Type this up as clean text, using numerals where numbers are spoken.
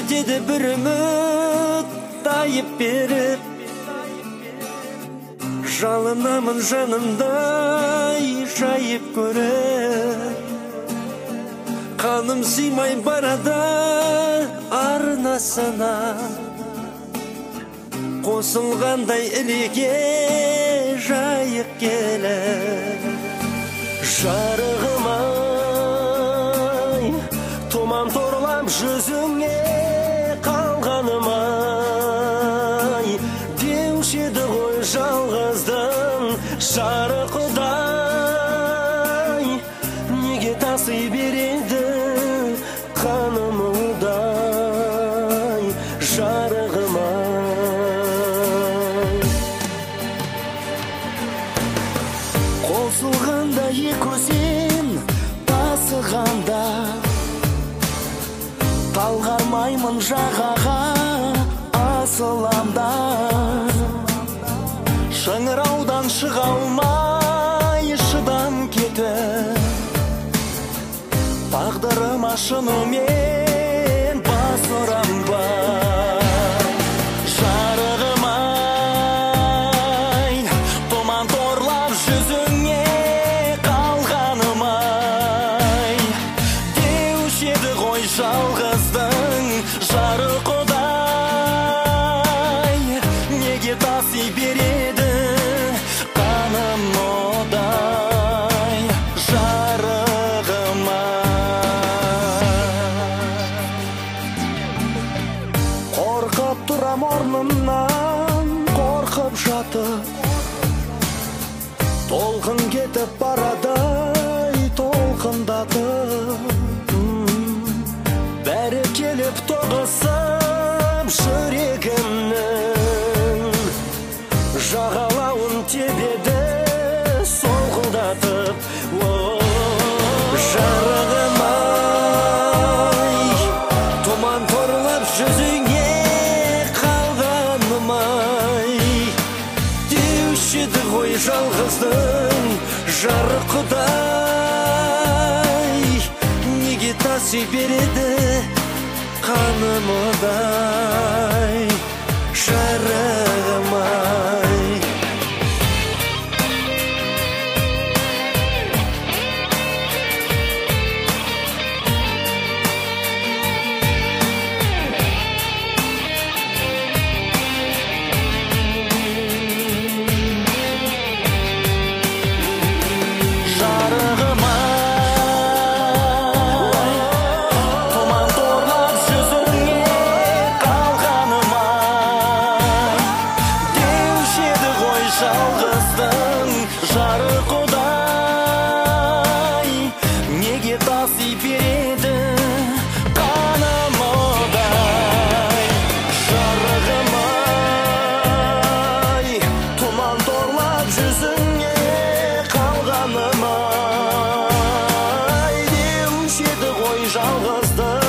жетеді бір үміт тайып беріп, жалынамын жанымдай жайып көріп. Қаным сыймай барады арнасына, қосылғандай ілеге жайық келіп. Жарығым-ай, тұман торлап жүзіңе қалғаным-ай, деуші еді ғой жалғыздың жарықтай. Неге таси береді қанымдай жарығым-ай. Қосылғанда екі өзен тасығанда, талғармаймын жағаға асыламда. Шыңыраудан шыға алмай шыдам кетіп, тағдырыма шынымен бас ұрам ба. Жарығым-ай, тұман торлап жүзіңе қалғаным-ай, деуші еді ғой жалғыздың жарықтай. Неге таси береді қаным одай жарығым-ай. Қорқып тұрам орнымнан, қорқып жатып, толқын кетіп барадай толқындатып. Бәрі келіп тоғысып жүрегімнің жағалауын тебеді солқылдатып. Жарығым-ай, тұман торлап жүзіңе қалғаным-ай, деуші еді ғой жалғыздың жарықтай. Неге таси береді қанымдай жарығым-ай. Жалғыздың жарықтай, неге таси береді қанымдай жарығым-ай, тұман торлап жүзіңе қалғаным-ай, деуші еді ғой жалғыздың